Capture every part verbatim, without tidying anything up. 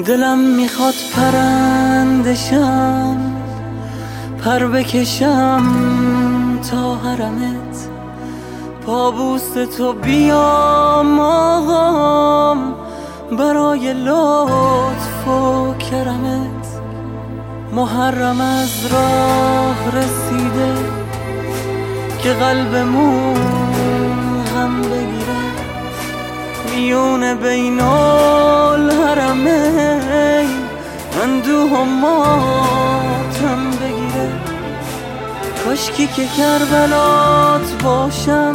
دلم میخواد پرندشم، پر بکشم تا حرمت، پابوس تو بیام آقام برای لطف و کرمت. محرم از راه رسیده که قلبمون غم بگیره، میون بین الحرمین اندوه و ماتم بگیره. کاشکی که کربلات باشم،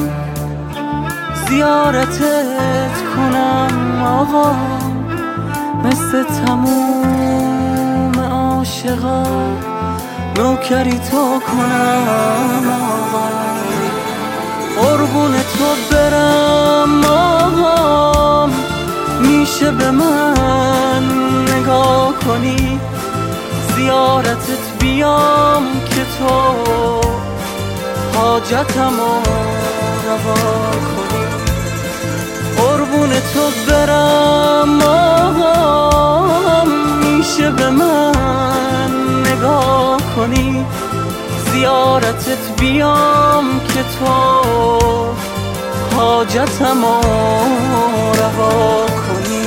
زیارتت کنم آقا، مثل تموم عاشقا نوکری تو کنم آقا. قربون تو برم آقا، میشه به من نگاه کنی، زیارتت بیام که تو حاجتمو روا کنی. قربون تو برم آقا، میشه به من نگاه کنی، زیارتت بیام که تو حاجتمو روا کنی.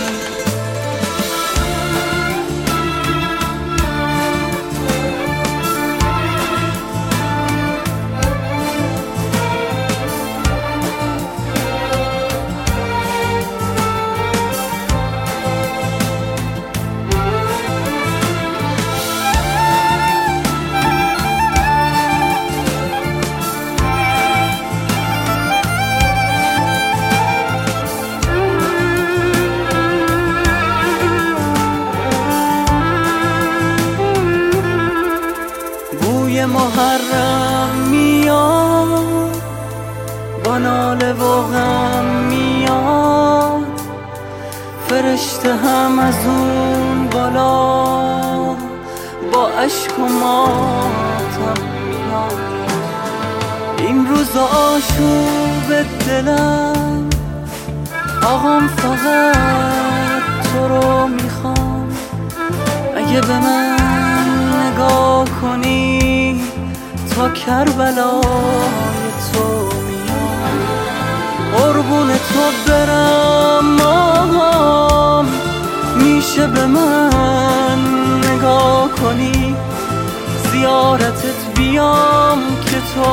محرم میاد با ناله و غم میاد، فرشته هم از اون بالا با عشق و ماتم میاد. این روز آشوب دلم آقام فقط تو رو میخوام، اگه به من نگاه کنی تا کربلای تو میام. قربون تو برم آقام، میشه به من نگاه کنی، زیارتت بیام که تو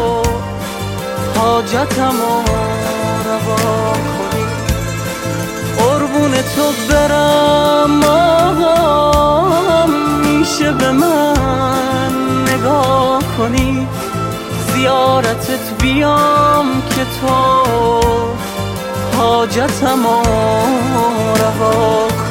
حاجتمو روا کنی. قربون تو برم آقام، میشه به من نگاه کنی، زیارتت بیام که تو حاجتمو روا کنی.